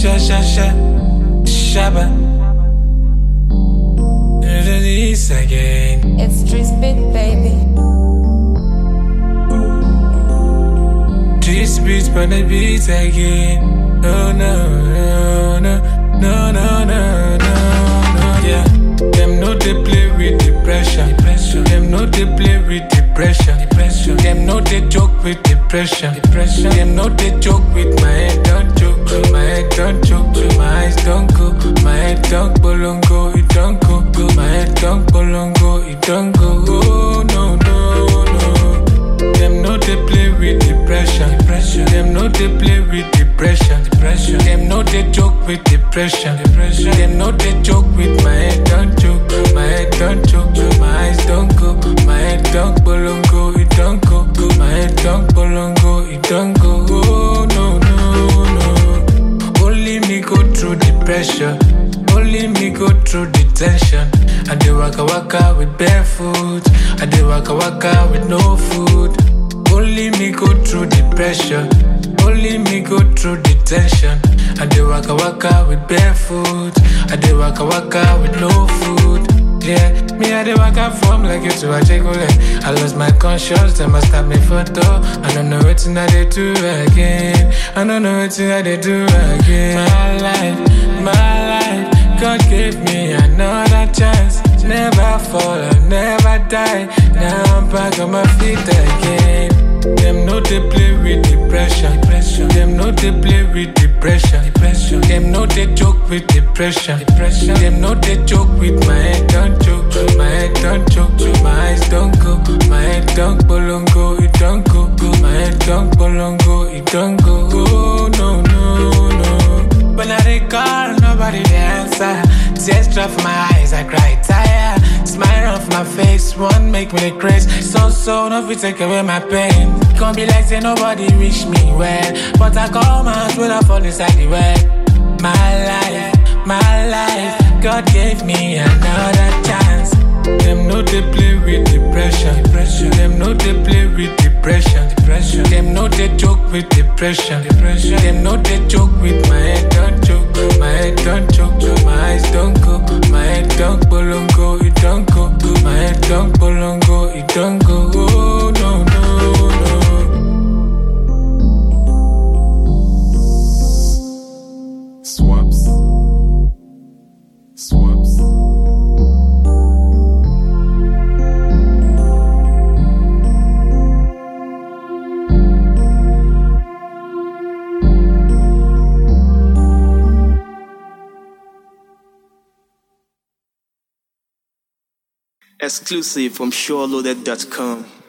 Shabba. This again. It's Street Spit, baby. Street Spit on the beat again. No, no, no, no, no, no, no, no, yeah. Them know they play with depression. Them know they play with depression. Them know they joke with depression. Them know they joke with my head don't joke. My head don't joke. My eyes don't go. My head don't bolongo. It don't go. My head don't bolongo. It don't go. Oh no no no. Them know they play with depression. Them know they play with depression. Them know they joke with depression. Them know they joke with my head don't joke. My head don't joke. My eyes don't go. My head don't bolongo. It don't go. My head don't bolongo. It don't go. Oh no no no. Only me go through depression. Only me go through the tension. I do waka waka with barefoot. I do waka waka with no food. Only me go through depression. Only me go through the tension. I do waka waka with barefoot. I do waka waka with no food. Yeah, me I do waka from like you to a chocolate. I lost my conscience, they must stop me photo. I don't know what I do again. I don't know what I do again. My life, God gave me another chance. Never fall, I never die. Now I'm back on my feet again. Them know they play with depression. Them know they play with depression. Them know they joke with depression. Them know they joke with my head don't joke. My head don't joke. My eyes don't go. My head don't bolongo. It don't go. My head don't bolongo. It don't go. Oh no no no. When I recall, nobody they answer. Tears drop from my eyes, I cry tired. Smile off my face, one make me crazy. So, no fit take away my pain. Can't be like say nobody wish me well. But I come out when I fall inside the well. My life, God gave me another chance. Them know they play with depression. Them know they play with depression. Them know they joke with depression. Them know they joke with my head don't joke. My head don't joke. My eyes don't go. My head don't bolongo. It don't go. My head don't bolongo. It don't go. Oh no no no. Swaps. Exclusive from SureLoaded.com.